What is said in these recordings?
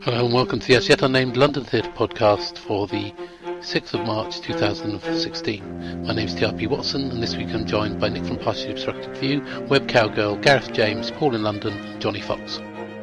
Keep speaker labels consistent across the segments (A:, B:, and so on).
A: Hello and welcome to the As Yet Unnamed London Theatre podcast for the 6th of March 2016. My name is TRP Watson, and this week I'm joined by Nick from Partially Obstructed View, Web Cowgirl, Gareth James, Paul in London, and Johnny Fox.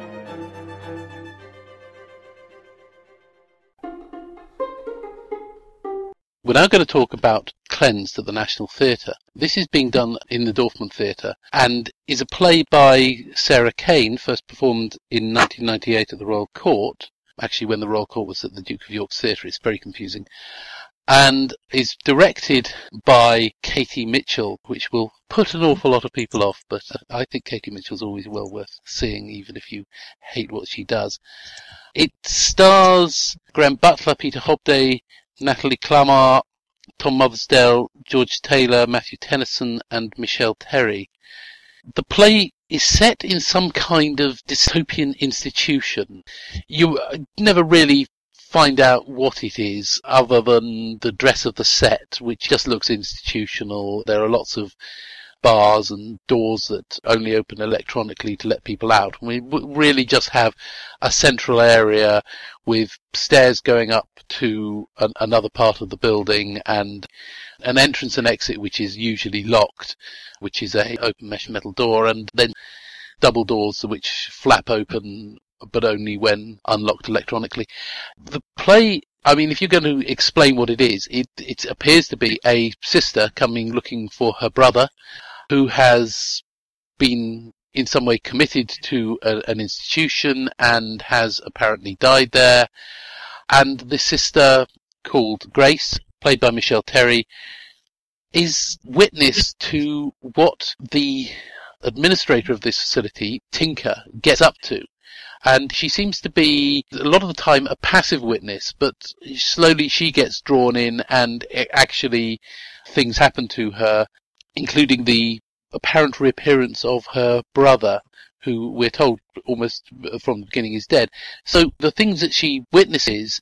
A: We're now going to talk about Cleansed at the National Theatre. This is being done in the Dorfman Theatre and is a play by Sarah Kane, first performed in 1998 at the Royal Court. Actually, when the Royal Court was at the Duke of York's Theatre, it's very confusing. And is directed by Katie Mitchell, which will put an awful lot of people off, but I think Katie Mitchell's always well worth seeing, even if you hate what she does. It stars Graham Butler, Peter Hobday, Natalie Clamart, Tom Mothersdale, George Taylor, Matthew Tennyson, and Michelle Terry. The play is set in some kind of dystopian institution. You never really find out what it is, other than the dress of the set, which just looks institutional. There are lots of bars and doors that only open electronically to let people out. We really just have a central area with stairs going up to another part of the building and an entrance and exit which is usually locked, which is a open mesh metal door, and then double doors which flap open but only when unlocked electronically. The play, I mean, if you're going to explain what it is, it appears to be a sister coming looking for her brother, who has been in some way committed to an institution and has apparently died there. And the sister, called Grace, played by Michelle Terry, is witness to what the administrator of this facility, Tinker, gets up to. And she seems to be, a lot of the time, a passive witness, but slowly she gets drawn in and actually things happen to her, including the apparent reappearance of her brother, who we're told almost from the beginning is dead. So the things that she witnesses,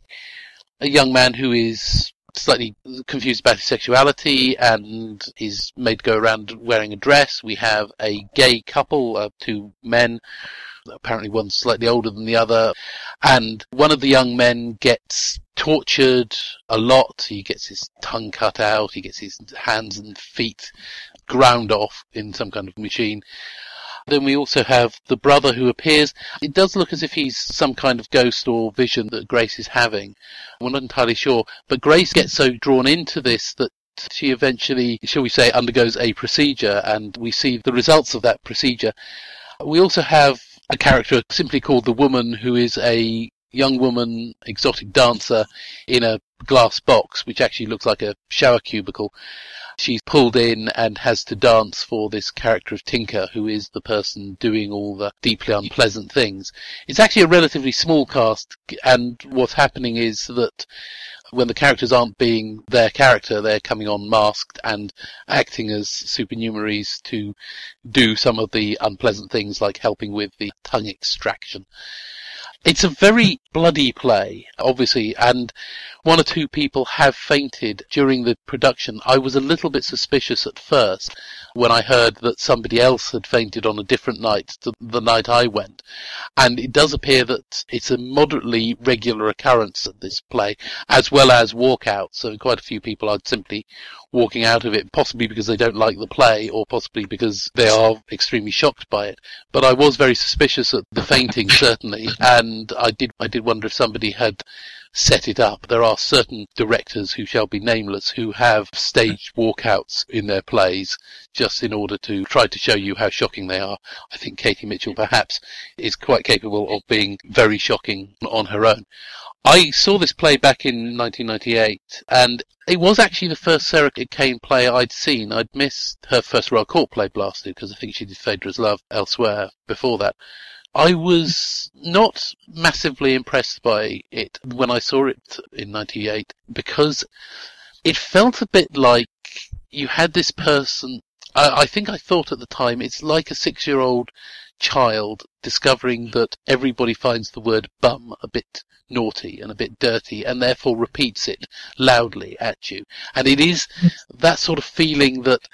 A: a young man who is slightly confused about his sexuality and is made to go around wearing a dress. We have a gay couple, two men, apparently one's slightly older than the other, and one of the young men gets tortured a lot. He gets his tongue cut out, he gets his hands and feet ground off in some kind of machine. Then we also have the brother who appears. It does look as if he's some kind of ghost or vision that Grace is having. We're not entirely sure, but Grace gets so drawn into this that she eventually, shall we say, undergoes a procedure, and we see the results of that procedure. We also have a character simply called the Woman, who is a young woman, exotic dancer in a glass box, which actually looks like a shower cubicle. She's pulled in and has to dance for this character of Tinker, who is the person doing all the deeply unpleasant things. It's actually a relatively small cast, and what's happening is that when the characters aren't being their character, they're coming on masked and acting as supernumeraries to do some of the unpleasant things, like helping with the tongue extraction. It's a very bloody play, obviously, and one or two people have fainted during the production. I was a little bit suspicious at first when I heard that somebody else had fainted on a different night to the night I went. And it does appear that it's a moderately regular occurrence at this play, as well as walkouts. So quite a few people are simply walking out of it, possibly because they don't like the play, or possibly because they are extremely shocked by it. But I was very suspicious at the fainting, certainly, and I did wonder if somebody had set it up. There are certain directors, who shall be nameless, who have staged walkouts in their plays just in order to try to show you how shocking they are. I think Katie Mitchell perhaps is quite capable of being very shocking on her own. I saw this play back in 1998, and it was actually the first Sarah Kane play I'd seen. I'd missed her first Royal Court play, Blasted, because I think she did Phaedra's Love elsewhere before that. I was not massively impressed by it when I saw it in 98, because it felt a bit like you had this person. I think I thought at the time it's like a 6-year-old child discovering that everybody finds the word bum a bit naughty and a bit dirty and therefore repeats it loudly at you. And it is that sort of feeling that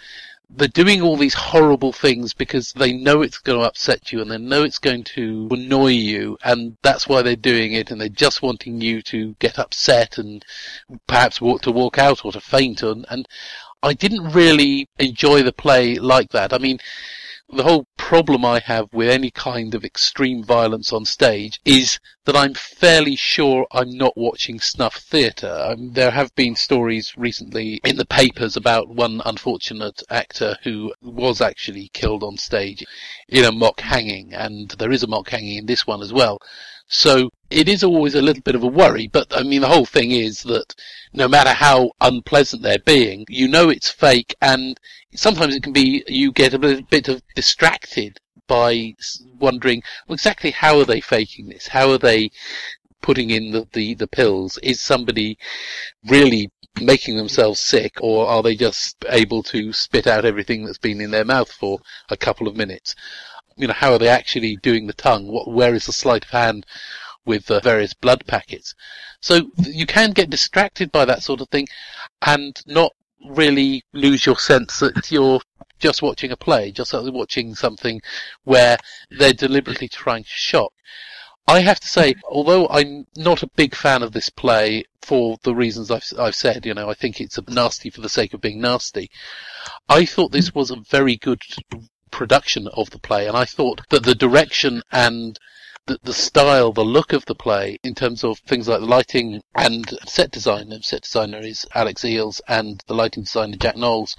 A: they're doing all these horrible things because they know it's going to upset you and they know it's going to annoy you, and that's why they're doing it, and they're just wanting you to get upset and perhaps walk out or to faint. And I didn't really enjoy the play like that. I mean, the whole problem I have with any kind of extreme violence on stage is that I'm fairly sure I'm not watching snuff theatre. There have been stories recently in the papers about one unfortunate actor who was actually killed on stage in a mock hanging, and there is a mock hanging in this one as well. So it is always a little bit of a worry, but I mean, the whole thing is that no matter how unpleasant they're being, you know it's fake, and sometimes it can be, you get a bit of distracted by wondering, well, exactly how are they faking this? How are they putting in the pills? Is somebody really making themselves sick, or are they just able to spit out everything that's been in their mouth for a couple of minutes? You know, how are they actually doing the tongue? Where is the sleight of hand with various blood packets? So you can get distracted by that sort of thing and not really lose your sense that you're just watching a play, just watching something where they're deliberately trying to shock. I have to say, although I'm not a big fan of this play for the reasons I've said, you know, I think it's nasty for the sake of being nasty, I thought this was a very good production of the play, and I thought that the direction and the style, the look of the play, in terms of things like the lighting and set design, and set designer is Alex Eales and the lighting designer Jack Knowles,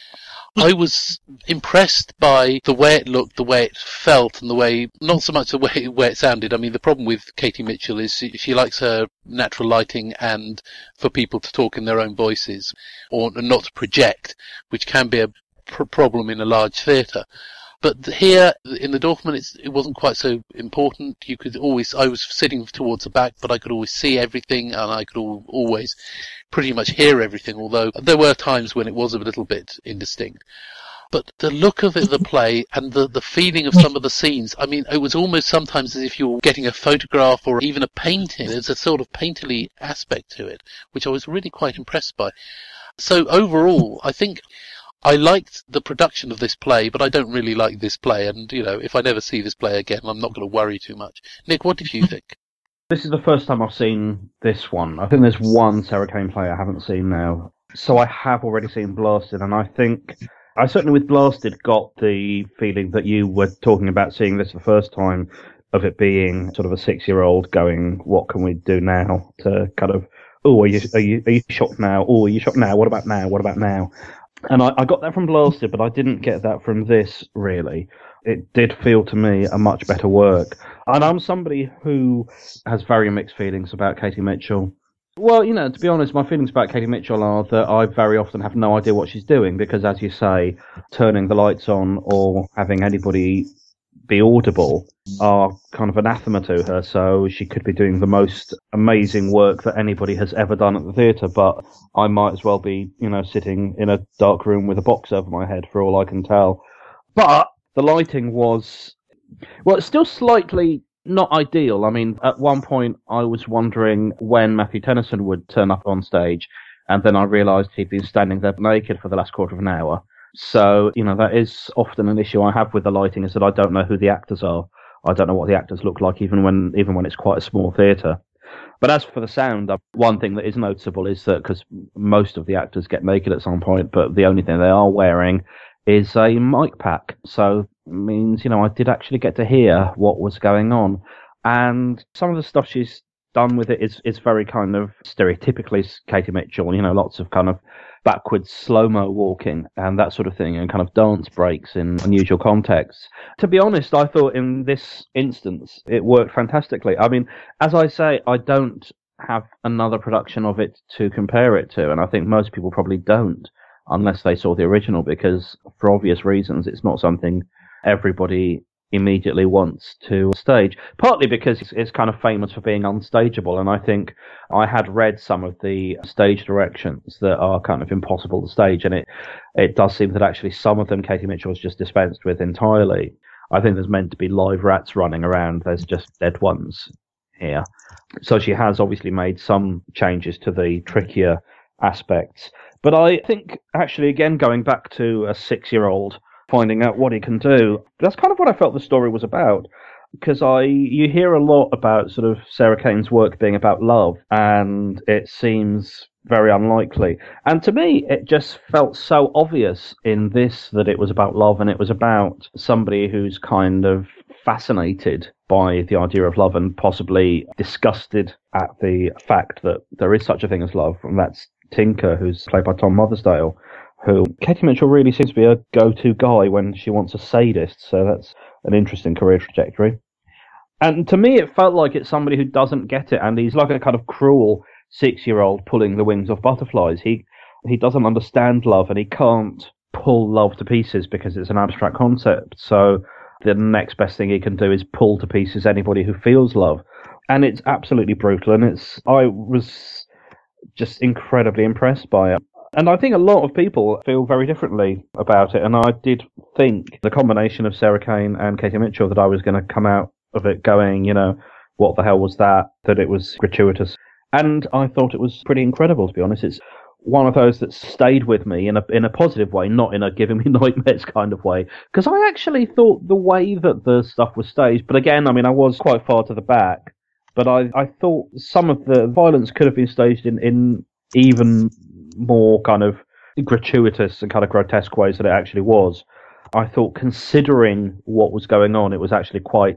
A: I was impressed by the way it looked, the way it felt, and the way, not so much the way it sounded. I mean, the problem with Katie Mitchell is she likes her natural lighting and for people to talk in their own voices, or not to project, which can be a problem in a large theatre. But here in the Dorfman, it wasn't quite so important. I was sitting towards the back, but I could always see everything, and I could always pretty much hear everything, although there were times when it was a little bit indistinct. But the look of it, the play, and the feeling of some of the scenes, I mean, it was almost sometimes as if you were getting a photograph or even a painting. There's a sort of painterly aspect to it, which I was really quite impressed by. So overall, I think I liked the production of this play, but I don't really like this play, and, you know, if I never see this play again, I'm not going to worry too much. Nick, what did you think?
B: This is the first time I've seen this one. I think there's one Sarah Kane play I haven't seen now. So I have already seen Blasted, and I think I certainly with Blasted got the feeling that you were talking about seeing this the first time, of it being sort of a 6-year-old going, what can we do now? To kind of, oh, are you shocked now? Oh, are you shocked now? What about now? What about now? And I got that from Blasted, but I didn't get that from this, really. It did feel to me a much better work. And I'm somebody who has very mixed feelings about Katie Mitchell. Well, you know, to be honest, my feelings about Katie Mitchell are that I very often have no idea what she's doing, because, as you say, turning the lights on or having anybody be audible are kind of anathema to her, so she could be doing the most amazing work that anybody has ever done at the theatre, but I might as well be, you know, sitting in a dark room with a box over my head for all I can tell. But the lighting was, well, it's still slightly not ideal. I mean, at one point I was wondering when Matthew Tennyson would turn up on stage, and then I realised he'd been standing there naked for the last quarter of an hour. So, you know, that is often an issue I have with the lighting, is that I don't know who the actors are. I don't know what the actors look like, even when it's quite a small theatre. But as for the sound, one thing that is noticeable is that, because most of the actors get naked at some point, but the only thing they are wearing is a mic pack. So it means, you know, I did actually get to hear what was going on. And some of the stuff she's done with it is very kind of stereotypically Katie Mitchell, you know, lots of kind of backwards slow-mo walking and that sort of thing, and kind of dance breaks in unusual contexts. To be honest, I thought in this instance it worked fantastically. I mean, as I say, I don't have another production of it to compare it to, and I think most people probably don't, unless they saw the original, because for obvious reasons it's not something everybody immediately wants to stage, partly because it's kind of famous for being unstageable, and I think I had read some of the stage directions that are kind of impossible to stage, and it does seem that actually some of them Katie Mitchell has just dispensed with entirely. I think there's meant to be live rats running around, there's just dead ones here. So she has obviously made some changes to the trickier aspects. But I think, actually, again, going back to a 6-year-old finding out what he can do, that's kind of what I felt the story was about. Because you hear a lot about sort of Sarah Kane's work being about love, and it seems very unlikely. And to me, it just felt so obvious in this that it was about love, and it was about somebody who's kind of fascinated by the idea of love and possibly disgusted at the fact that there is such a thing as love, and that's Tinker, who's played by Tom Mothersdale, who Katie Mitchell really seems to be a go-to guy when she wants a sadist, so that's an interesting career trajectory. And to me, it felt like it's somebody who doesn't get it, and he's like a kind of cruel 6-year-old pulling the wings off butterflies. He doesn't understand love, and he can't pull love to pieces because it's an abstract concept. So the next best thing he can do is pull to pieces anybody who feels love. And it's absolutely brutal, and I was just incredibly impressed by it. And I think a lot of people feel very differently about it, and I did think the combination of Sarah Kane and Katie Mitchell that I was going to come out of it going, what the hell was that it was gratuitous. And I thought it was pretty incredible, to be honest. It's one of those that stayed with me in a positive way, not in a giving me nightmares kind of way. Because I actually thought the way that the stuff was staged, but again, I was quite far to the back, but I thought some of the violence could have been staged in even more kind of gratuitous and kind of grotesque ways than it actually was. I thought, considering what was going on, it was actually quite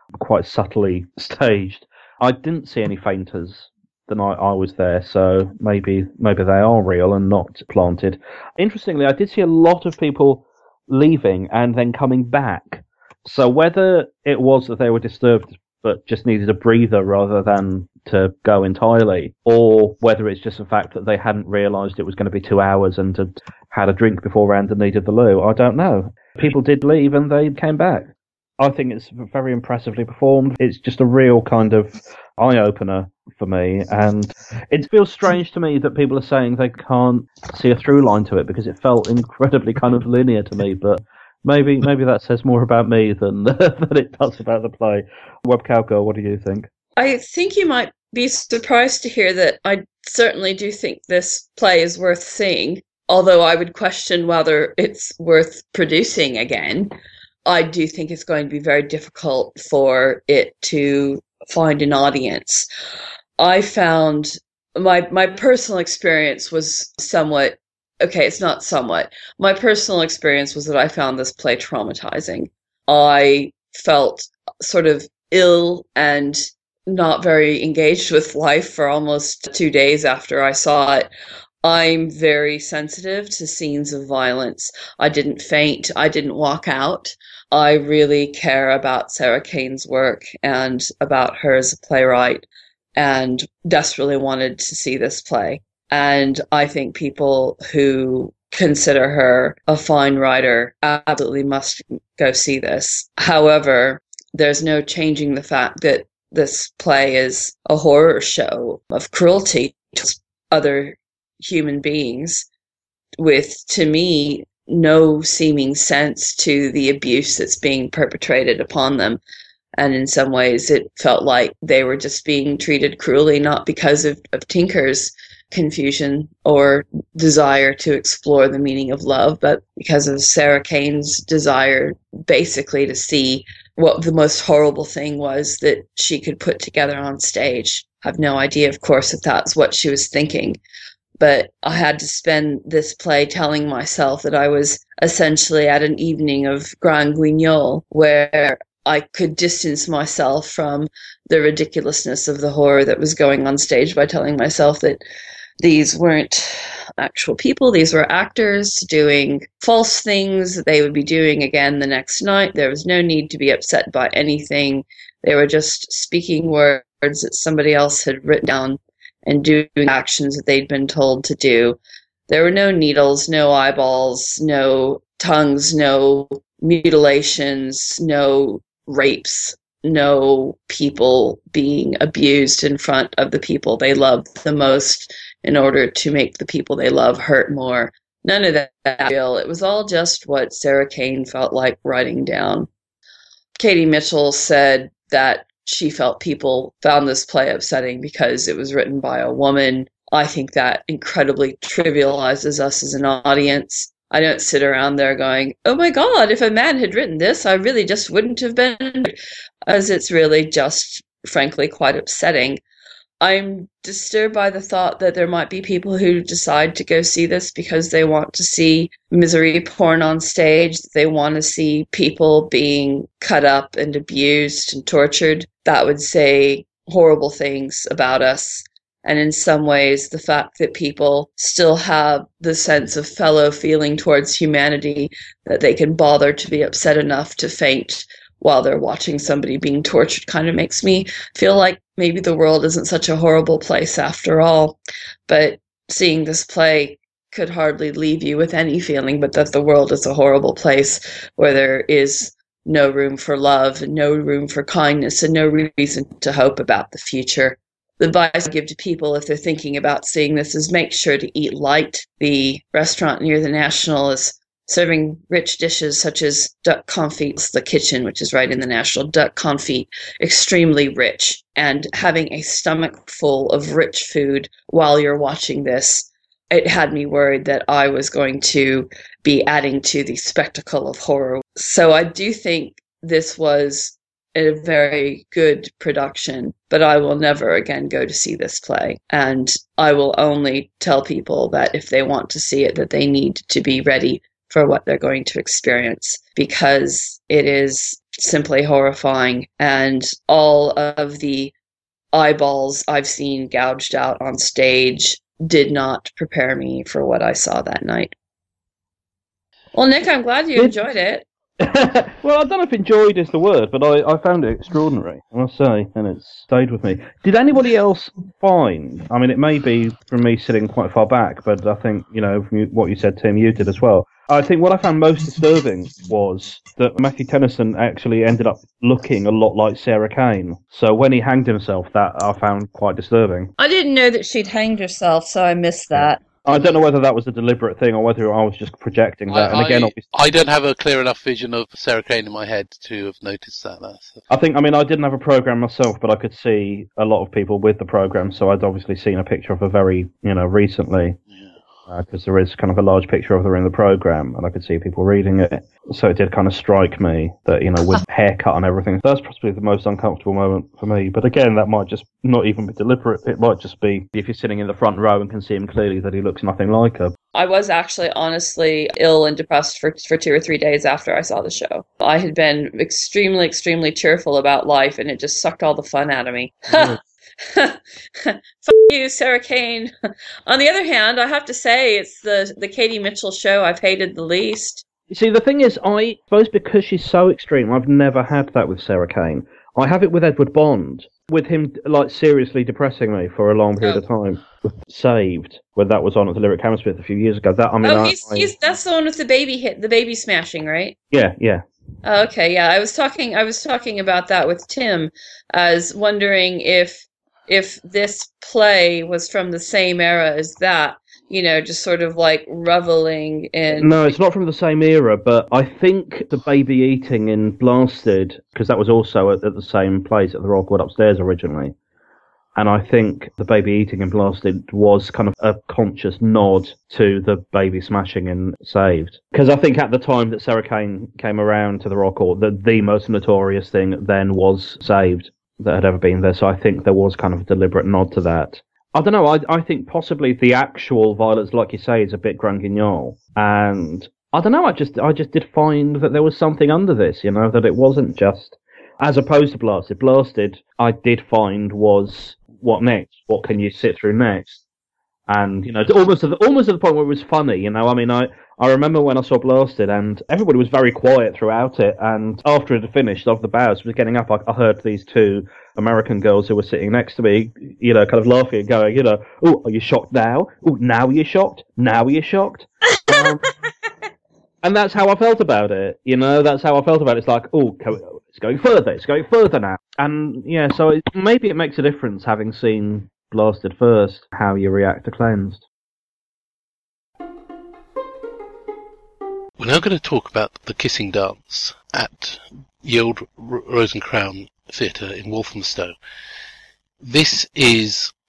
B: subtly staged. I didn't see any fainters the night I was there, so maybe they are real and not planted. Interestingly, I did see a lot of people leaving and then coming back. So whether it was that they were disturbed but just needed a breather rather than to go entirely, or whether it's just the fact that they hadn't realised it was going to be 2 hours and had a drink beforehand and needed the loo, I don't know. People did leave and they came back. I think it's very impressively performed. It's just a real kind of eye-opener for me, and it feels strange to me that people are saying they can't see a through line to it, because it felt incredibly kind of linear to me, but maybe that says more about me than it does about the play. Web Cowgirl, what do you think?
C: I think you might be surprised to hear that I certainly do think this play is worth seeing, although I would question whether it's worth producing again. I do think it's going to be very difficult for it to find an audience. I found my personal experience was somewhat, okay, it's not somewhat. My personal experience was that I found this play traumatizing. I felt sort of ill and not very engaged with life for almost 2 days after I saw it. I'm very sensitive to scenes of violence. I didn't faint. I didn't walk out. I really care about Sarah Kane's work and about her as a playwright, and desperately wanted to see this play. And I think people who consider her a fine writer absolutely must go see this. However, there's no changing the fact that this play is a horror show of cruelty to other human beings with, to me, no seeming sense to the abuse that's being perpetrated upon them. And in some ways, it felt like they were just being treated cruelly, not because of Tinker's confusion or desire to explore the meaning of love, but because of Sarah Kane's desire basically to see what the most horrible thing was that she could put together on stage. I have no idea, of course, if that's what she was thinking. But I had to spend this play telling myself that I was essentially at an evening of Grand Guignol, where I could distance myself from the ridiculousness of the horror that was going on stage by telling myself that these weren't actual people. These were actors doing false things that they would be doing again the next night. There was no need to be upset by anything. They were just speaking words that somebody else had written down and doing actions that they'd been told to do. There were no needles, no eyeballs, no tongues, no mutilations, no rapes, no people being abused in front of the people they loved the most in order to make the people they love hurt more. None of that real. It was all just what Sarah Kane felt like writing down. Katie Mitchell said that she felt people found this play upsetting because it was written by a woman. I think that incredibly trivializes us as an audience. I don't sit around there going, oh my God, if a man had written this, I really just wouldn't have been, as it's really just, frankly, quite upsetting. I'm disturbed by the thought that there might be people who decide to go see this because they want to see misery porn on stage. They want to see people being cut up and abused and tortured. That would say horrible things about us. And in some ways, the fact that people still have the sense of fellow feeling towards humanity, that they can bother to be upset enough to faint while they're watching somebody being tortured, kind of makes me feel like maybe the world isn't such a horrible place after all. But seeing this play could hardly leave you with any feeling but that the world is a horrible place where there is no room for love and no room for kindness and no reason to hope about the future. The advice I give to people if they're thinking about seeing this is make sure to eat light. The restaurant near the National is serving rich dishes such as duck confit, the kitchen, which is right in the National, duck confit, extremely rich. And having a stomach full of rich food while you're watching this, it had me worried that I was going to be adding to the spectacle of horror. So I do think this was a very good production, but I will never again go to see this play. And I will only tell people that if they want to see it, that they need to be ready for what they're going to experience, because it is simply horrifying. And all of the eyeballs I've seen gouged out on stage did not prepare me for what I saw that night. Well, Nick, I'm glad you enjoyed it.
B: Well, I don't know if enjoyed is the word, but I found it extraordinary, I must say, and it stayed with me. Did anybody else find, I mean, it may be from me sitting quite far back, but I think, from what you said, Tim, you did as well. I think what I found most disturbing was that Matthew Tennyson actually ended up looking a lot like Sarah Kane. So when he hanged himself, that I found quite disturbing.
C: I didn't know that she'd hanged herself, so I missed that.
B: I don't know whether that was a deliberate thing or whether I was just projecting that. And again, obviously,
A: I don't have a clear enough vision of Sarah Kane in my head to have noticed that.
B: I didn't have a program myself, but I could see a lot of people with the program, so I'd obviously seen a picture of her very, recently. Because there is kind of a large picture of her in the program, and I could see people reading it. So it did kind of strike me that, with haircut and everything, that's possibly the most uncomfortable moment for me. But again, that might just not even be deliberate. It might just be, if you're sitting in the front row and can see him clearly, that he looks nothing like her.
C: I was actually honestly ill and depressed for 2 or 3 days after I saw the show. I had been extremely, extremely cheerful about life, and it just sucked all the fun out of me. Fuck you, Sarah Kane. On the other hand, I have to say it's the Katie Mitchell show I've hated the least.
B: You see, the thing is, I suppose because she's so extreme, I've never had that with Sarah Kane. I have it with Edward Bond, with him seriously depressing me for a long period of time. With Saved, when that was on at the Lyric Hammersmith a few years ago.
C: That's the one with the baby smashing, right?
B: Yeah.
C: Oh, okay, yeah. I was talking about that with Tim, as wondering if this play was from the same era as that, just sort of like reveling in...
B: No, it's not from the same era, but I think the baby eating in Blasted, because that was also at the same place at the Royal Court upstairs originally, and I think the baby eating in Blasted was kind of a conscious nod to the baby smashing in Saved. Because I think at the time that Sarah Kane came around to the Royal Court, the most notorious thing then was Saved that had ever been there, so I think there was kind of a deliberate nod to that. I don't know, I think possibly the actual violence, like you say, is a bit Grand Guignol, and I don't know, I just did find that there was something under this, that it wasn't just, as opposed to Blasted. Blasted, I did find was, what next? What can you sit through next? And, almost at the point where it was funny, I remember when I saw Blasted, and everybody was very quiet throughout it, and after it had finished, off the bows was getting up, I heard these two American girls who were sitting next to me, kind of laughing and going, oh, are you shocked now? Oh, now you're shocked? Now you're shocked? And that's how I felt about it, that's how I felt about it. It's like, oh, it's going further now. And, so maybe it makes a difference having seen Blasted first, how you react to Cleansed.
A: We're now going to talk about The Kissing Dance at the old Rose and Crown Theatre in Walthamstow. This is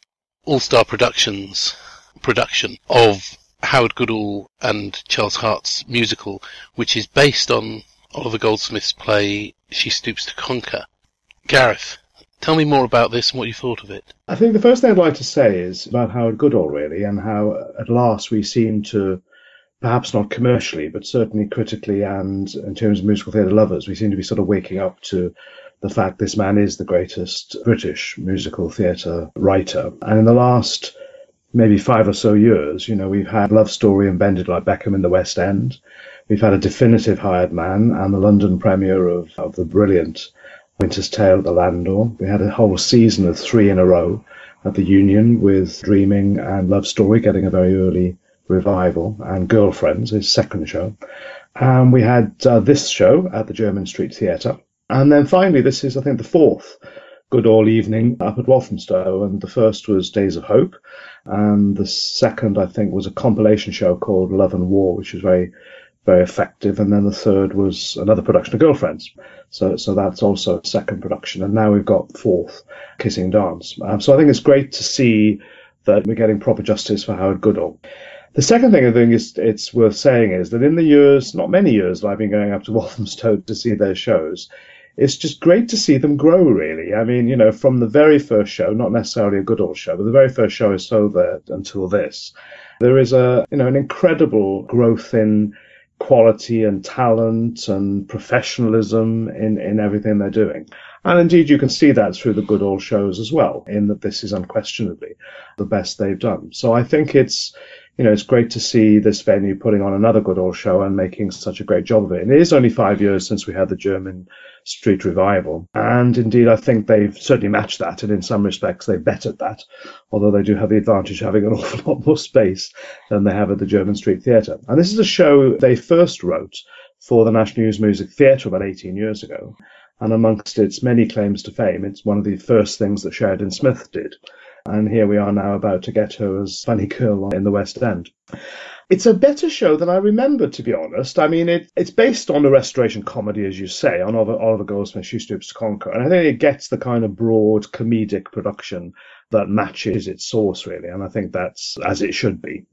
A: All-Star Productions production of Howard Goodall and Charles Hart's musical, which is based on Oliver Goldsmith's play She Stoops to Conquer. Gareth, tell me more about this and what you thought of it.
D: I think the first thing I'd like to say is about Howard Goodall, really, and how at last we seem to, perhaps not commercially, but certainly critically and in terms of musical theatre lovers, we seem to be sort of waking up to the fact this man is the greatest British musical theatre writer. And in the last maybe 5 or so years, we've had Love Story and Bend It Like Beckham in the West End. We've had A Definitive Hired Man and the London premiere of the brilliant Winter's Tale at the Landor. We had a whole season of 3 in a row at the Union with Dreaming and Love Story getting a very early revival, and Girlfriends, his second show. And we had this show at the Jermyn Street Theatre. And then finally, this is, I think, the 4th Goodall evening up at Walthamstow. And the first was Days of Hope. And the second, I think, was a compilation show called Love and War, which was very, very effective. And then the third was another production of Girlfriends. So that's also a second production. And now we've got 4th, Kissing Dance. So I think it's great to see that we're getting proper justice for Howard Goodall. The second thing I think it's worth saying is that in the years, not many years, that I've been going up to Walthamstow to see their shows, it's just great to see them grow, really. I mean, from the very first show, not necessarily a Goodall show, but the very first show is so there until this. There is an incredible growth in quality and talent and professionalism in everything they're doing. And indeed, you can see that through the Goodall shows as well, in that this is unquestionably the best they've done. So I think it's great to see this venue putting on another Goodall show and making such a great job of it. And it is only 5 years since we had the Jermyn Street revival. And indeed, I think they've certainly matched that. And in some respects, they've bettered that, although they do have the advantage of having an awful lot more space than they have at the Jermyn Street Theatre. And this is a show they first wrote for the National Youth Music Theatre about 18 years ago. And amongst its many claims to fame, it's one of the first things that Sheridan Smith did. And here we are now about to get her as Funny Girl in the West End. It's a better show than I remember, to be honest. I mean, it's based on a restoration comedy, as you say, on Oliver Goldsmith's She Stoops to Conquer. And I think it gets the kind of broad comedic production that matches its source, really. And I think that's as it should be.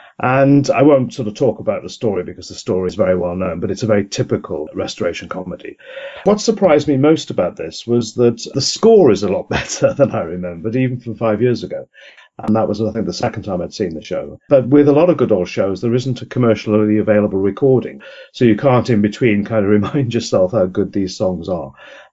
D: And I won't sort of talk about the story because the story is very well known, but it's a very typical restoration comedy. What surprised me most about this was that the score is a lot better than I remembered, even from 5 years ago. And that was, I think, the second time I'd seen the show. But with a lot of Goodall shows, there isn't a commercially available recording. So you can't in between kind of remind yourself how good these songs are.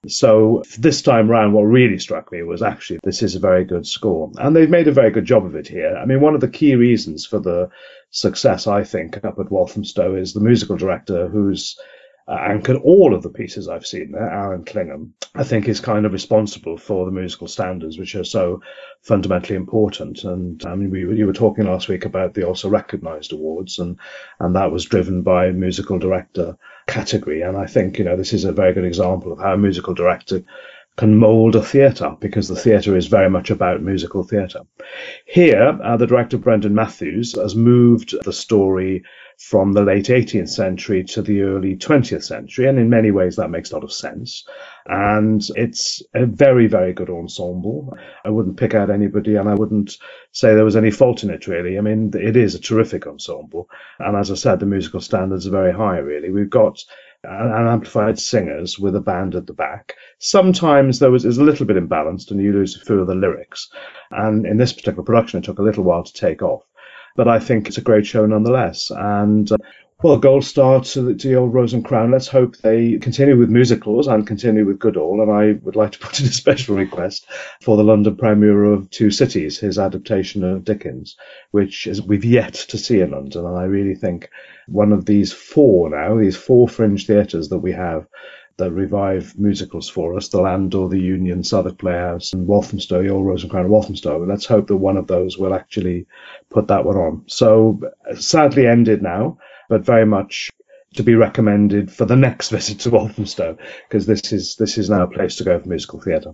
D: So this time round, what really struck me was actually this is a very good score. And they've made a very good job of it here. I mean, one of the key reasons for the success, I think, up at Walthamstow is the musical director who's anchored all of the pieces I've seen there, Aaron Clingham, I think is kind of responsible for the musical standards, which are so fundamentally important. And I mean, you were talking last week about the Also Recognised Awards, and that was driven by musical director category. And I think, this is a very good example of how a musical director can mould a theatre, because the theatre is very much about musical theatre. Here, the director, Brendan Matthews, has moved the story from the late 18th century to the early 20th century, and in many ways that makes a lot of sense. And it's a very, very good ensemble. I wouldn't pick out anybody, and I wouldn't say there was any fault in it, really. I mean, it is a terrific ensemble, and as I said, the musical standards are very high, really. We've got amplified singers with a band at the back. Sometimes there's a little bit imbalanced, and you lose a few of the lyrics. And in this particular production, it took a little while to take off. But I think it's a great show nonetheless. And, gold star to the old Rose and Crown. Let's hope they continue with musicals and continue with Goodall. And I would like to put in a special request for the London premiere of Two Cities, his adaptation of Dickens, which we've yet to see in London. And I really think one of these four fringe theatres that we have that revive musicals for us, the Landor, the Union, Southwark Playhouse, and Walthamstow, the old Rose and Crown of Walthamstow. Let's hope that one of those will actually put that one on. So sadly ended now, but very much to be recommended for the next visit to Walthamstow, because this is now a place to go for musical theatre.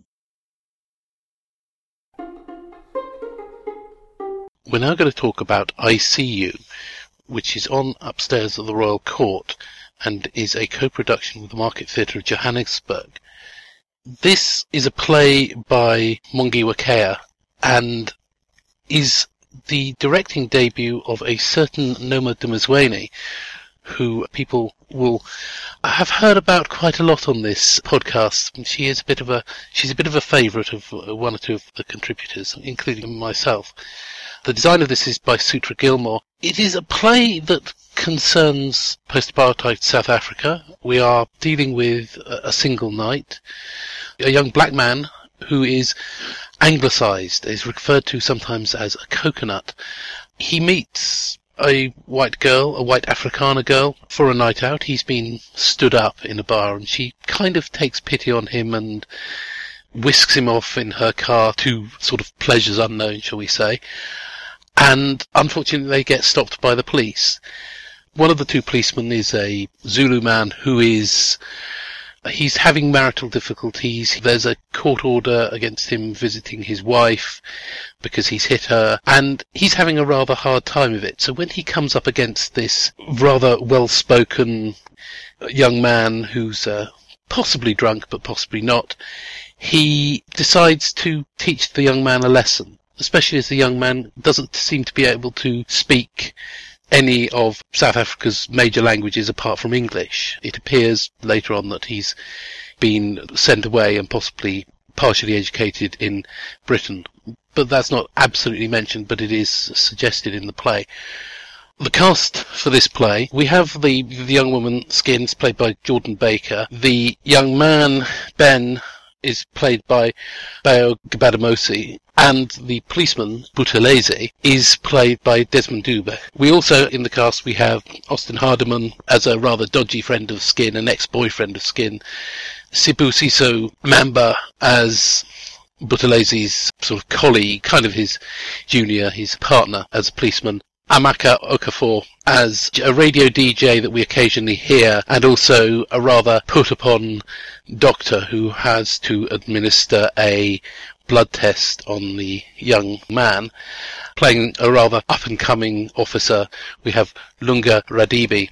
A: We're now going to talk about I See You, which is on upstairs at the Royal Court and is a co-production with the Market Theatre of Johannesburg. This is a play by Mongi Wakea, and is the directing debut of a certain Noma Dumezweni, who people will have heard about quite a lot on this podcast. She's a bit of a favourite of one or two of the contributors, including myself. The design of this is by Sutra Gilmore. It is a play that concerns post-apartheid South Africa. We are dealing with a single knight, a young black man who is anglicised, is referred to sometimes as a coconut. He meets a white girl, a white Afrikaner girl, for a night out. He's been stood up in a bar, and she kind of takes pity on him and whisks him off in her car to sort of pleasures unknown, shall we say. And unfortunately they get stopped by the police. One of the two policemen is a Zulu man who he's having marital difficulties. There's a court order against him visiting his wife because he's hit her, and he's having a rather hard time of it. So when he comes up against this rather well-spoken young man who's possibly drunk but possibly not, he decides to teach the young man a lesson, especially as the young man doesn't seem to be able to speak any of South Africa's major languages apart from English. It appears later on that he's been sent away and possibly partially educated in Britain, but that's not absolutely mentioned, but it is suggested in the play. The cast for this play, we have the young woman, Skins, played by Jordan Baker. The young man, Ben, is played by Bayo Gbadamosi, and the policeman, Buthelezi, is played by Desmond Dube. We also, in the cast, we have Austin Hardiman as a rather dodgy friend of Skin, an ex-boyfriend of Skin, Sibusiso Mamba as Buthelezi's sort of colleague, kind of his junior, his partner as a policeman, Amaka Okafor as a radio DJ that we occasionally hear, and also a rather put-upon doctor who has to administer a blood test on the young man. Playing a rather up-and-coming officer, we have Lunga Radibi.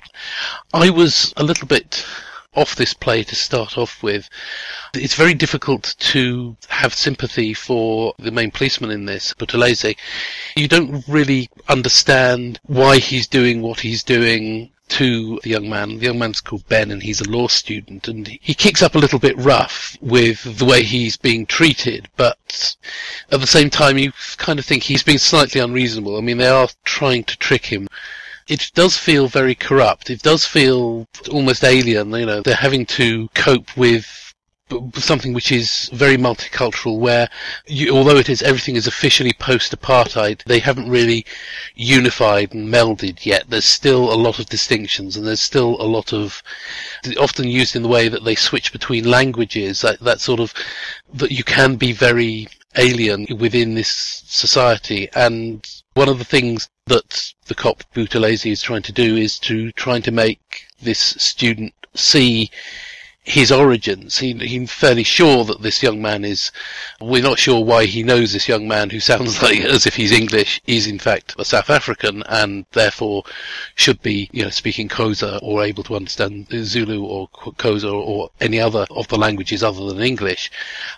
A: I was a little bit off this play to start off with. It's very difficult to have sympathy for the main policeman in this, Buthelezi. You don't really understand why he's doing what he's doing to the young man. The young man's called Ben, and he's a law student, and he kicks up a little bit rough with the way he's being treated, but at the same time you kind of think he's being slightly unreasonable. I mean, they are trying to trick him. It does feel very corrupt. It does feel almost alien. You know, they're having to cope with something which is very multicultural, where although everything is officially post-apartheid, they haven't really unified and melded yet. There's still a lot of distinctions, and there's still a lot of, often used in the way that they switch between languages, that sort of, that you can be very alien within this society. And one of the things that the cop Buthelezi is trying to do is trying to make this student see his origins. He's fairly sure that this young man we're not sure why he knows this young man who sounds like as if he's English is in fact a South African, and therefore should be, speaking Xhosa or able to understand Zulu or Xhosa or any other of the languages other than English.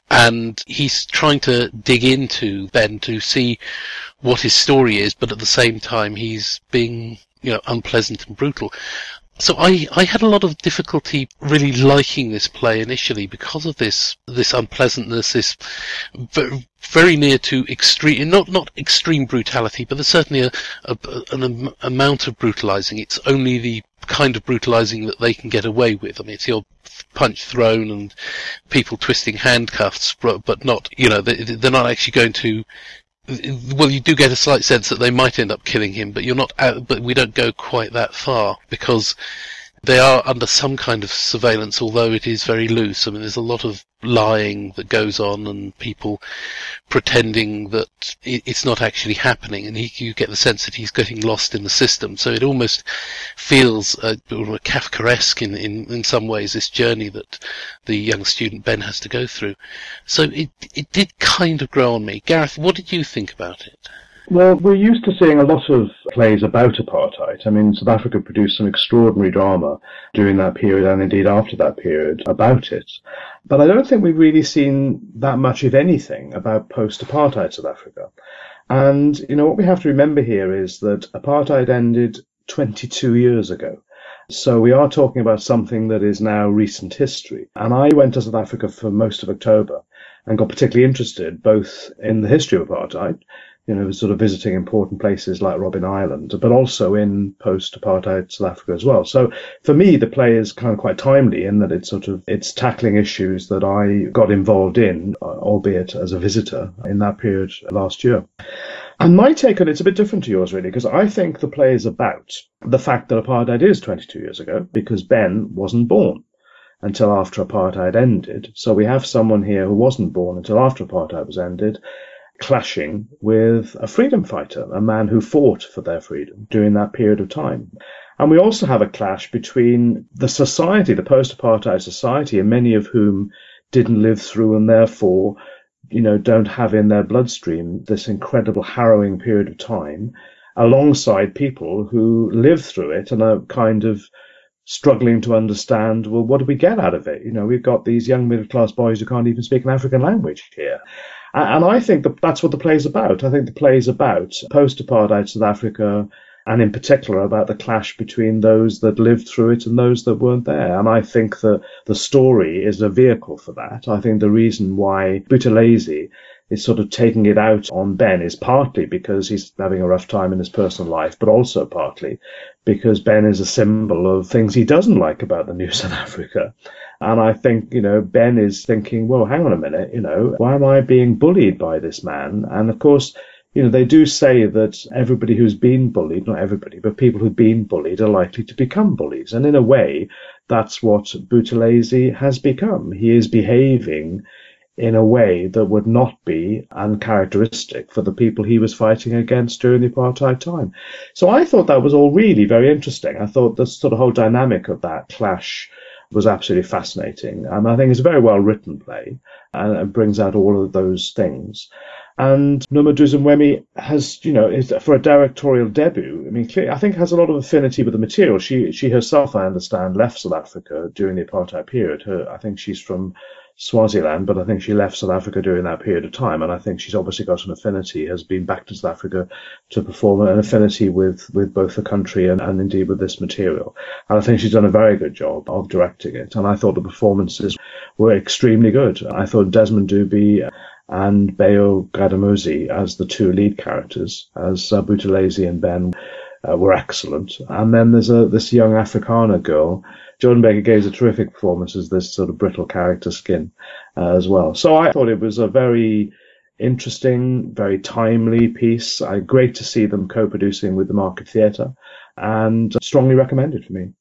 A: And he's trying to dig into Ben to see what his story is, but at the same time he's being, unpleasant and brutal. So I had a lot of difficulty really liking this play initially because of this unpleasantness, this very near to extreme, not extreme brutality, but there's certainly an amount of brutalizing. It's only the kind of brutalizing that they can get away with. I mean, it's your punch thrown and people twisting handcuffs, but not, they're not actually going to. Well, you do get a slight sense that they might end up killing him, but but we don't go quite that far because they are under some kind of surveillance, although it is very loose. I mean, there's a lot of lying that goes on and people pretending that it's not actually happening, and you get the sense that he's getting lost in the system. So it almost feels Kafkaesque in some ways, this journey that the young student Ben has to go through. So it did kind of grow on me. Gareth, what did you think about it?
D: Well, we're used to seeing a lot of plays about apartheid. I mean, South Africa produced some extraordinary drama during that period and indeed after that period about it. But I don't think we've really seen that much, if anything, about post-apartheid South Africa. And, what we have to remember here is that apartheid ended 22 years ago. So we are talking about something that is now recent history. And I went to South Africa for most of October and got particularly interested both in the history of apartheid, sort of visiting important places like Robben Island, but also in post-apartheid South Africa as well. So for me, the play is kind of quite timely in that it's tackling issues that I got involved in, albeit as a visitor in that period last year. And my take on it's a bit different to yours, really, because I think the play is about the fact that apartheid is 22 years ago, because Ben wasn't born until after apartheid ended. So we have someone here who wasn't born until after apartheid was ended, clashing with a freedom fighter, a man who fought for their freedom during that period of time. And we also have a clash between the society, the post-apartheid society, and many of whom didn't live through and therefore, don't have in their bloodstream this incredible harrowing period of time, alongside people who lived through it and are kind of struggling to understand, well, what do we get out of it? We've got these young middle-class boys who can't even speak an African language here. And I think that's what the play is about. I think the play is about post-apartheid South Africa, and in particular about the clash between those that lived through it and those that weren't there. And I think that the story is a vehicle for that. I think the reason why Buthelezi is sort of taking it out on Ben is partly because he's having a rough time in his personal life, but also partly because Ben is a symbol of things he doesn't like about the new South Africa. And I think, Ben is thinking, well, hang on a minute, why am I being bullied by this man? And of course, they do say that everybody who's been bullied, not everybody, but people who've been bullied are likely to become bullies. And in a way, that's what Buthelezi has become. He is behaving in a way that would not be uncharacteristic for the people he was fighting against during the apartheid time. So I thought that was all really very interesting. I thought the sort of whole dynamic of that clash was absolutely fascinating. And I think it's a very well written play and it brings out all of those things. And Noma Duzumwemi has, is for a directorial debut, clearly, I think has a lot of affinity with the material. She herself, I understand, left South Africa during the apartheid period. I think she's from Swaziland, but I think she left South Africa during that period of time. And I think she's obviously got an affinity, has been back to South Africa to perform an affinity with both the country and indeed with this material. And I think she's done a very good job of directing it. And I thought the performances were extremely good. I thought Desmond Dube and Bayo Gadamuzi as the two lead characters, as Buthelezi and Ben, were excellent. And then there's this young Afrikaner girl. Jordan Baker gave a terrific performance as this sort of brittle character Skin as well. So I thought it was a very interesting, very timely piece. Great to see them co-producing with the Market Theatre, and strongly recommended for me.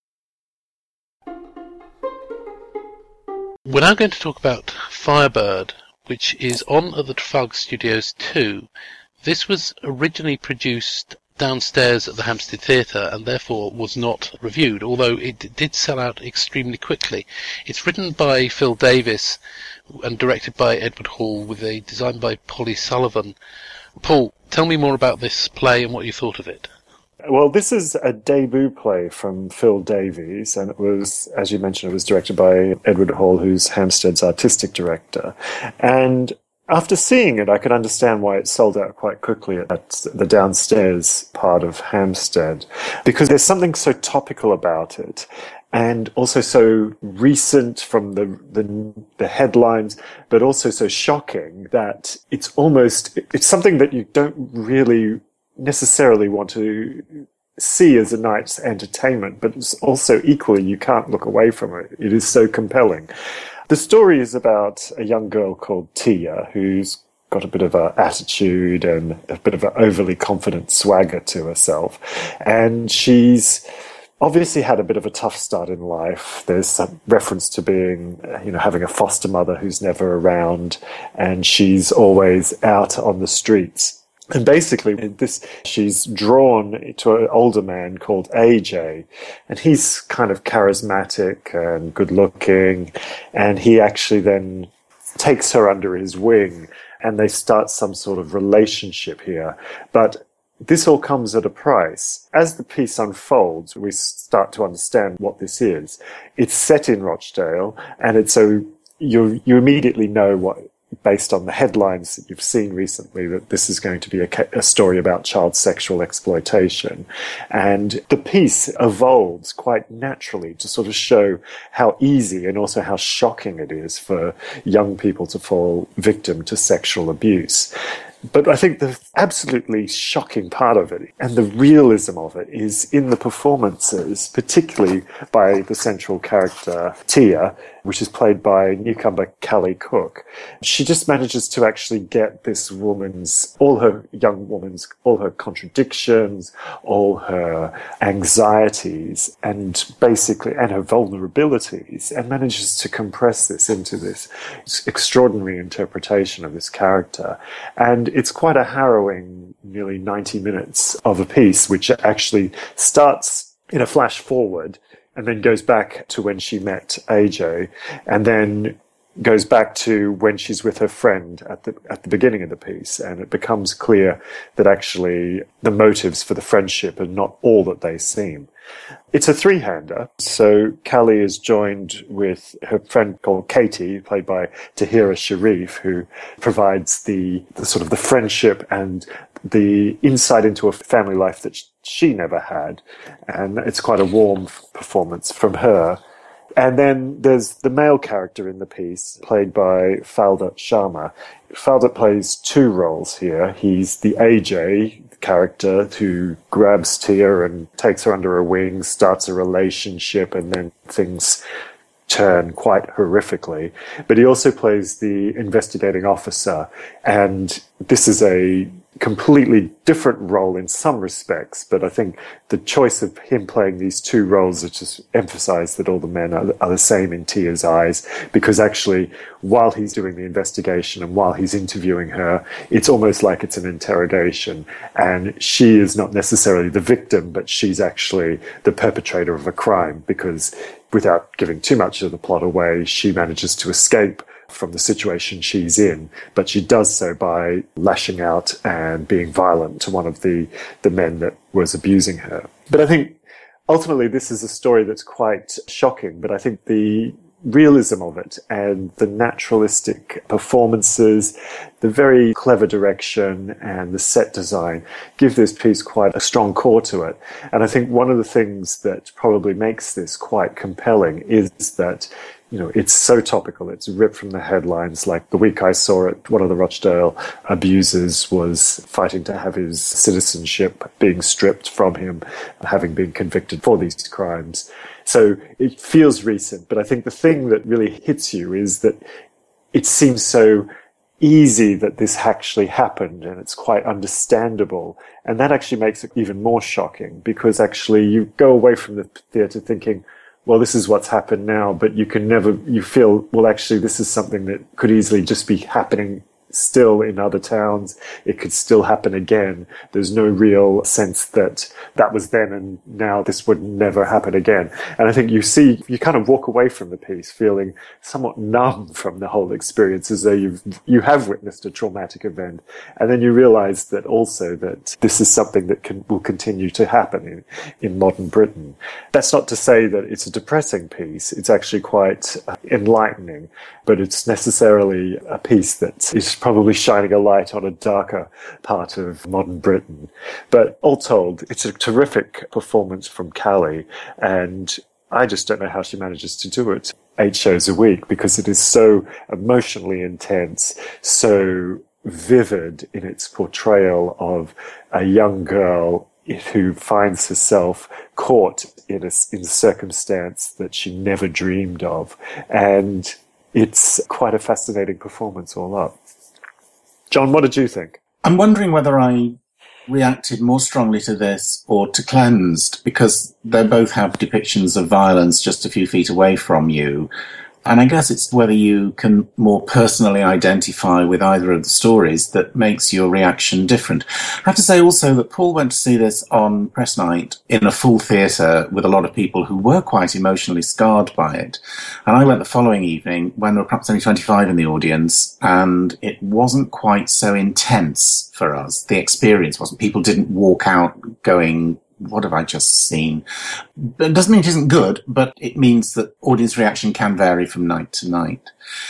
A: We're now going to talk about Firebird, which is on at the Trafalgar Studios 2. This was originally produced downstairs at the Hampstead Theatre and therefore was not reviewed, although it did sell out extremely quickly. It's written by Phil Davis and directed by Edward Hall with a design by Polly Sullivan. Paul, tell me more about this play and what you thought of it.
E: Well, this is a debut play from Phil Davies, and it was, as you mentioned, it was directed by Edward Hall, who's Hampstead's artistic director. And after seeing it, I could understand why it sold out quite quickly at the downstairs part of Hampstead, because there's something so topical about it, and also so recent from the headlines, but also so shocking that it's something that you don't really necessarily want to see as a night's entertainment, but it's also equally you can't look away from it. It is so compelling. The story is about a young girl called Tia who's got a bit of an attitude and a bit of an overly confident swagger to herself, and she's obviously had a bit of a tough start in life. There's some reference to being, having a foster mother who's never around, and she's always out on the streets. And basically, she's drawn to an older man called AJ, and he's kind of charismatic and good-looking, and he actually then takes her under his wing, and they start some sort of relationship here. But this all comes at a price. As the piece unfolds, we start to understand what this is. It's set in Rochdale, and you immediately know what based on the headlines that you've seen recently, that this is going to be a story about child sexual exploitation. And the piece evolves quite naturally to sort of show how easy and also how shocking it is for young people to fall victim to sexual abuse. But I think the absolutely shocking part of it and the realism of it is in the performances, particularly by the central character, Tia, which is played by newcomer Callie Cook. She just manages to actually get this all her contradictions, all her anxieties, and her vulnerabilities, and manages to compress this into this extraordinary interpretation of this character. And it's quite a harrowing, nearly 90 minutes of a piece, which actually starts in a flash forward and then goes back to when she met AJ, and then goes back to when she's with her friend at the beginning of the piece, and it becomes clear that actually the motives for the friendship are not all that they seem. It's a three-hander, so Callie is joined with her friend called Katie, played by Tahira Sharif, who provides the sort of the friendship and the insight into a family life that she never had, and it's quite a warm performance from her. And then there's the male character in the piece, played by Faldat Sharma. Faldat plays two roles here. He's the AJ character who grabs Tia and takes her under her wing, starts a relationship, and then things turn quite horrifically. But he also plays the investigating officer, and this is a completely different role in some respects, but I think the choice of him playing these two roles is just emphasize that all the men are the same in Tia's eyes, because actually while he's doing the investigation and while he's interviewing her, it's almost like it's an interrogation, and she is not necessarily the victim, but she's actually the perpetrator of a crime, because without giving too much of the plot away, she manages to escape from the situation she's in, but she does so by lashing out and being violent to one of the men that was abusing her. But I think ultimately this is a story that's quite shocking, but I think the realism of it and the naturalistic performances, the very clever direction and the set design give this piece quite a strong core to it. And I think one of the things that probably makes this quite compelling is that it's so topical. It's ripped from the headlines. Like the week I saw it, one of the Rochdale abusers was fighting to have his citizenship being stripped from him, having been convicted for these crimes. So it feels recent, but I think the thing that really hits you is that it seems so easy that this actually happened, and it's quite understandable. And that actually makes it even more shocking, because actually you go away from the theatre thinking, well, this is what's happened now, but you feel, well, actually, this is something that could easily just be happening still in other towns. It could still happen again. There's no real sense that that was then and now this would never happen again. And I think you kind of walk away from the piece feeling somewhat numb from the whole experience, as though you have witnessed a traumatic event. And then you realize that also that this is something that will continue to happen in modern Britain. That's not to say that it's a depressing piece. It's actually quite enlightening, but it's necessarily a piece that is probably shining a light on a darker part of modern Britain. But all told, it's a terrific performance from Callie, and I just don't know how she manages to do it 8 shows a week, because it is so emotionally intense, so vivid in its portrayal of a young girl who finds herself caught in a circumstance that she never dreamed of. And it's quite a fascinating performance all up. John, what did you think?
F: I'm wondering whether I reacted more strongly to this or to Cleansed, because they both have depictions of violence just a few feet away from you. And I guess it's whether you can more personally identify with either of the stories that makes your reaction different. I have to say also that Paul went to see this on press night in a full theatre with a lot of people who were quite emotionally scarred by it. And I went the following evening when there were perhaps only 25 in the audience, and it wasn't quite so intense for us. The experience wasn't. People didn't walk out going what have I just seen? But it doesn't mean it isn't good, but it means that audience reaction can vary from night to night.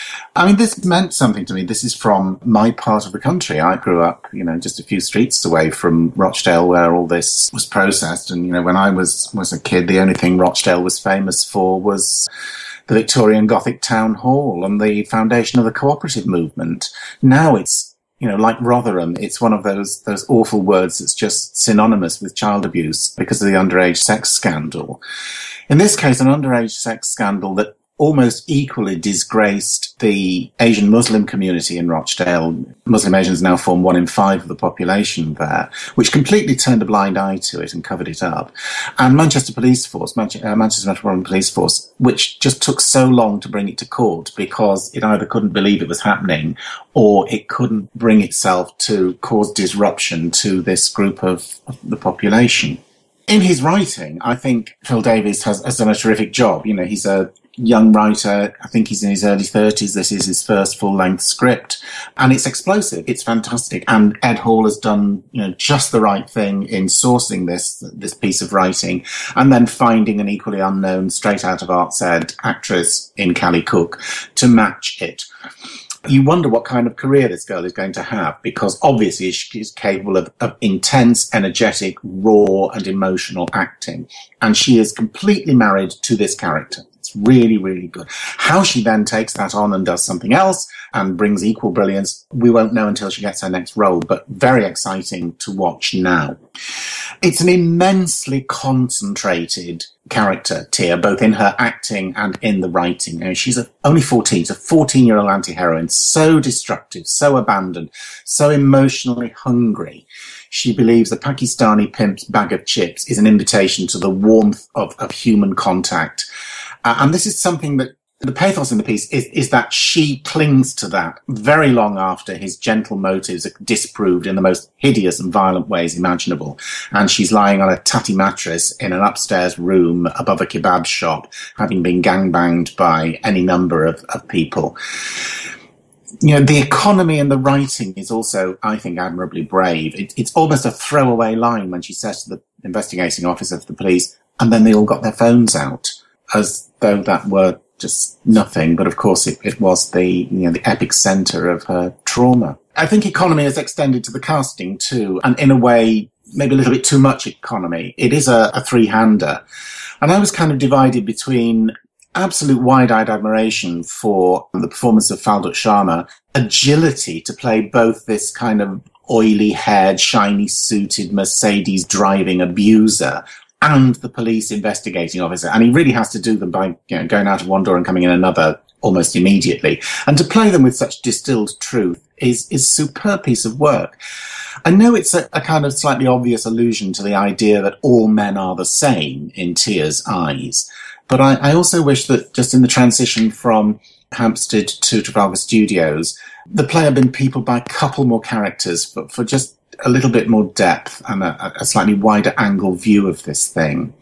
F: I mean, this meant something to me. This is from my part of the country. I grew up, just a few streets away from Rochdale where all this was processed. And, when I was a kid, the only thing Rochdale was famous for was the Victorian Gothic Town Hall and the foundation of the cooperative movement. Now it's, like Rotherham, it's one of those awful words that's just synonymous with child abuse because of the underage sex scandal. In this case, an underage sex scandal that almost equally disgraced the Asian Muslim community in Rochdale. Muslim Asians now form 1 in 5 of the population there, which completely turned a blind eye to it and covered it up. And Manchester Police Force, Manchester Metropolitan Police Force, which just took so long to bring it to court because it either couldn't believe it was happening or it couldn't bring itself to cause disruption to this group of the population. In his writing, I think Phil Davies has done a terrific job. He's a young writer. I think he's in his early 30s. This is his first full-length script. And it's explosive. It's fantastic. And Ed Hall has done, just the right thing in sourcing this piece of writing and then finding an equally unknown straight out of arts ed actress in Callie Cook to match it. You wonder what kind of career this girl is going to have because obviously she is capable of intense, energetic, raw and emotional acting. And she is completely married to this character. It's really, really good. How she then takes that on and does something else and brings equal brilliance, we won't know until she gets her next role, but very exciting to watch now. It's an immensely concentrated character, Tia, both in her acting and in the writing. She's only 14, she's a 14-year-old anti-heroine, so destructive, so abandoned, so emotionally hungry. She believes the Pakistani pimp's bag of chips is an invitation to the warmth of human contact. And this is something that the pathos in the piece is that she clings to that very long after his gentle motives are disproved in the most hideous and violent ways imaginable. And she's lying on a tatty mattress in an upstairs room above a kebab shop, having been gangbanged by any number of people. The economy and the writing is also, I think, admirably brave. It's almost a throwaway line when she says to the investigating officer of the police, and then they all got their phones out, as though that were just nothing. But of course, it was the epic centre of her trauma. I think economy is extended to the casting too, and in a way, maybe a little bit too much economy. It is a three-hander. And I was kind of divided between absolute wide-eyed admiration for the performance of Faldut Sharma, agility to play both this kind of oily-haired, shiny-suited, Mercedes-driving abuser and the police investigating officer. And he really has to do them by going out of one door and coming in another almost immediately. And to play them with such distilled truth is a superb piece of work. I know it's a kind of slightly obvious allusion to the idea that all men are the same in Tia's eyes. But I also wish that just in the transition from Hampstead to Trafalgar Studios, the play had been peopled by a couple more characters for just a little bit more depth and a slightly wider angle view of this thing.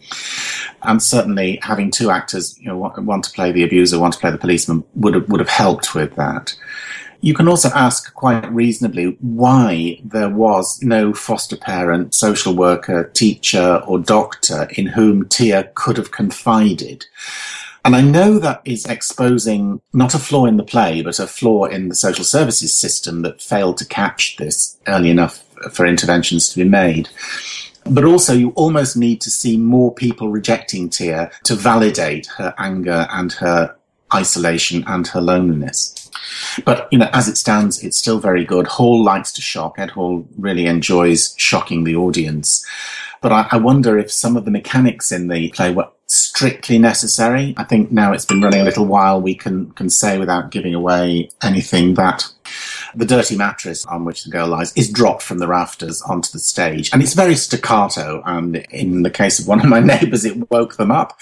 F: And certainly having two actors, one to play the abuser, one to play the policeman, would have helped with that. You can also ask quite reasonably why there was no foster parent, social worker, teacher or doctor in whom Tia could have confided. And I know that is exposing not a flaw in the play, but a flaw in the social services system that failed to catch this early enough for interventions to be made. But also you almost need to see more people rejecting Tia to validate her anger and her isolation and her loneliness. But, as it stands, it's still very good. Hall likes to shock. Ed Hall really enjoys shocking the audience. But I wonder if some of the mechanics in the play were strictly necessary. I think now it's been running a little while, we can say without giving away anything that the dirty mattress on which the girl lies is dropped from the rafters onto the stage. And it's very staccato. And in the case of one of my neighbours, it woke them up.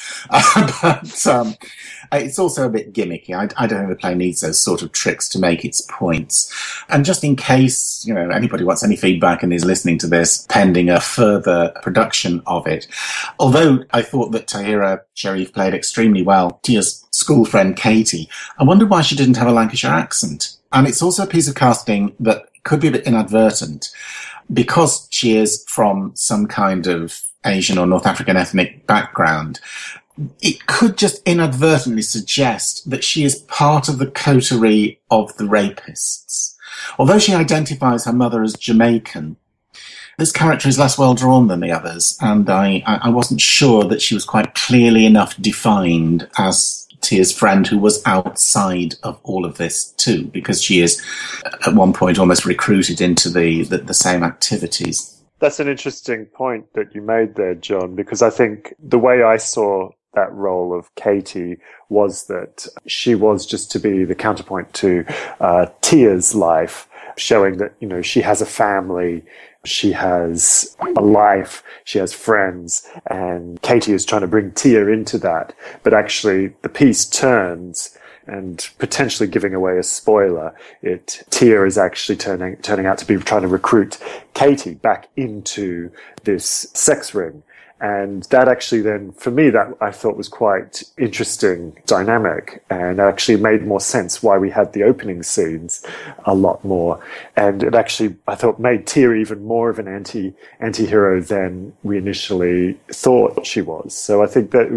F: But it's also a bit gimmicky. I don't think the play needs those sort of tricks to make its points. And just in case, anybody wants any feedback and is listening to this, pending a further production of it. Although I thought that Tahira Sharif played extremely well, Tia's school friend Katie, I wondered why she didn't have a Lancashire accent. And it's also a piece of casting that could be a bit inadvertent because she is from some kind of Asian or North African ethnic background, it could just inadvertently suggest that she is part of the coterie of the rapists. Although she identifies her mother as Jamaican, this character is less well drawn than the others, and I wasn't sure that she was quite clearly enough defined as Tia's friend who was outside of all of this too, because she is at one point almost recruited into the same activities.
E: That's an interesting point that you made there, John, because I think the way I saw that role of Katie was that she was just to be the counterpoint to Tia's life, showing that, you know, she has a family, she has a life, she has friends, and Katie is trying to bring Tia into that. But actually, the piece turns, and potentially giving away a spoiler, Tia is actually turning out to be trying to recruit Katie back into this sex ring. And that actually then, for me, that I thought was quite interesting dynamic, and actually made more sense why we had the opening scenes a lot more. And it actually, I thought, made Tia even more of an anti-hero than we initially thought she was. So I think that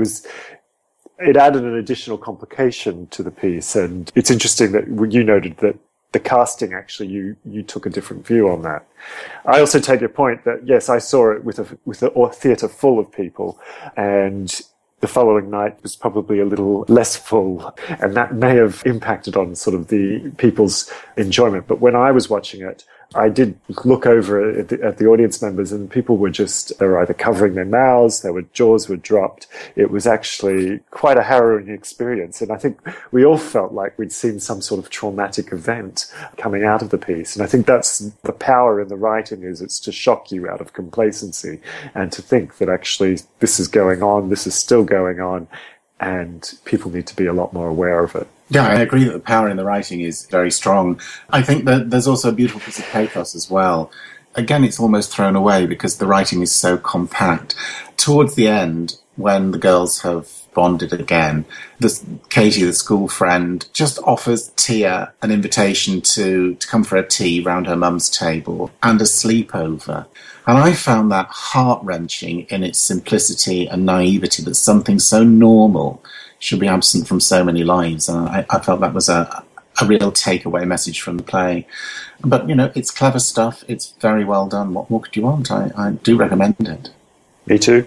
E: it added an additional complication to the piece. And it's interesting that you noted that the casting, actually, you took a different view on that. I also take your point that, yes, I saw it with a theatre full of people, and the following night was probably a little less full, and that may have impacted on sort of the people's enjoyment. But when I was watching it, I did look over at the audience members, and people were they were either covering their mouths, their jaws were dropped. It was actually quite a harrowing experience. And I think we all felt like we'd seen some sort of traumatic event coming out of the piece. And I think that's the power in the writing, is it's to shock you out of complacency and to think that actually this is going on, this is still going on, and people need to be a lot more aware of it.
F: Yeah, I agree that the power in the writing is very strong. I think that there's also a beautiful piece of pathos as well. Again, it's almost thrown away because the writing is so compact. Towards the end, when the girls have bonded again, Katie, the school friend, just offers Tia an invitation to come for a tea round her mum's table and a sleepover. And I found that heart-wrenching in its simplicity and naivety, that something so normal should be absent from so many lives. And I felt that was a real takeaway message from the play. But, you know, it's clever stuff. It's very well done. What more could you want? I do recommend it.
E: Me too.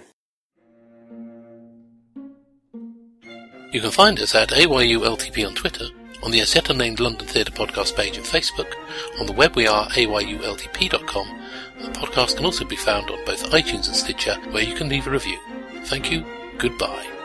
A: You can find us at AYULTP on Twitter, on the as yet unnamed London Theatre Podcast page of Facebook. On the web we are ayultp.com. The podcast can also be found on both iTunes and Stitcher, where you can leave a review. Thank you. Goodbye.